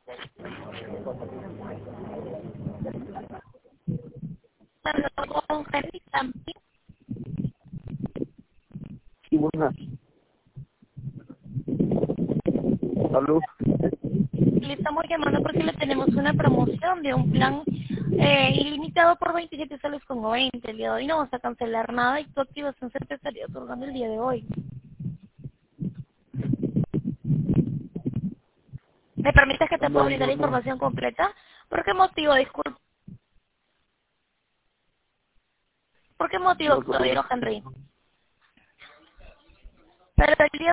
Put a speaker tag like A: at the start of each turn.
A: Hablando con Henry también.
B: Sí, buenas. Salud.
A: Le estamos llamando porque le tenemos una promoción de un plan ilimitado por 27 soles con 90. El día de hoy no vamos a cancelar nada y tu activación se te estaría otorgando el día de hoy. ¿Me permites que te pueda brindar la
B: No.
A: información completa? ¿Por qué motivo, disculpe? ¿Por qué motivo,
B: No,
A: caballero Henry? Pero el día